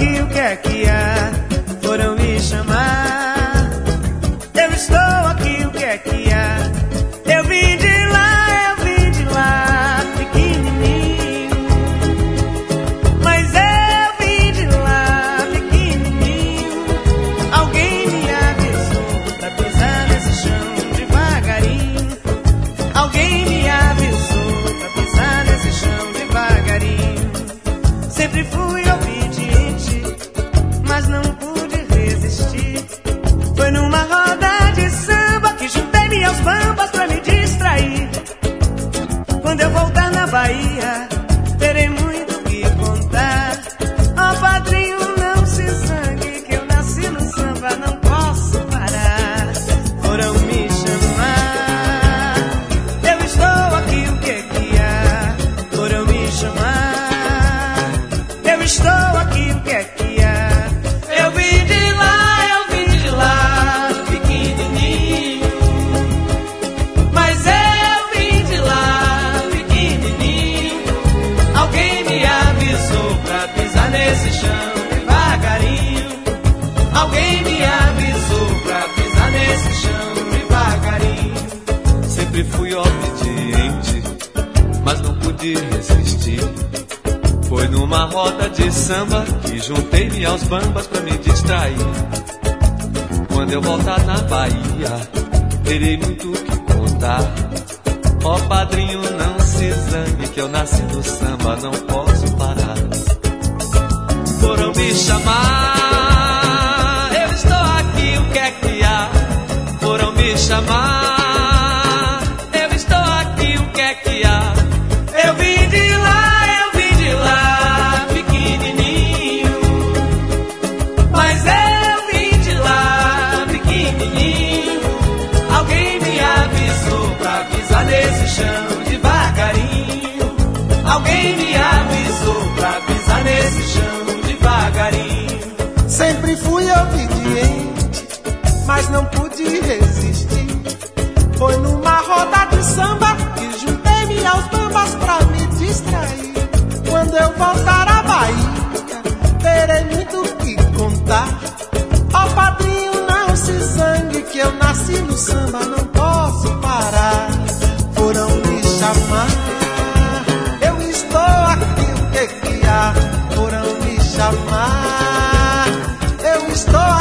aqui, o que é que há? Foram me chamar. Eu estou aqui, o que é que há? Eu vim de lá, pequenininho. Mas eu vim de lá, pequenininho. Alguém me avisou pra pisar nesse chão devagarinho. Alguém me avisou pra pisar nesse chão devagarinho. Sempre fui obediente, mas não pude resistir. Foi numa roda de samba que juntei minhas bambas pra me distrair. Quando eu voltar na Bahia, terei muito o que contar. Ó padrinho, não se zangue, que eu nasci no samba, não posso parar. Foram me chamar. Eu estou aqui, o que é que há? Foram me chamar. Eu estou aqui, o que é que há? Eu vim de lá, pequenininho. Mas eu vim de lá, pequenininho. Alguém me avisou pra pisar nesse chão devagarinho. Alguém me avisou pra pisar nesse chão devagarinho. Sempre fui obediente, mas não pude resistir. Foi numa roda de samba que juntei-me aos bambas pra me distrair. Quando eu voltar na Bahia, terei muito o que contar. Ó padrinho, não se zangue, que eu nasci no samba, não posso parar. Foram me chamar. Eu estou aqui, o que é que há? Foram me chamar. Eu estou aqui, o que é que há? Eu vim de lá, pequenininho. Mas eu vim de lá, pequenininho. Alguém me avisou pra pisar nesse chão devagarinho. Alguém me avisou pra pisar nesse chão devagarinho. Sempre fui obediente, mas não pude resistir. Foi numa roda de samba que juntei-me aos bambas pra me distrair. Quando eu voltar à Bahia, terei muito o que contar. Ó padrinho, não se zangue, que eu nasci no samba, não posso parar. Foram me chamar. Eu estou aqui, o que é que há? Foram me chamar. Eu estou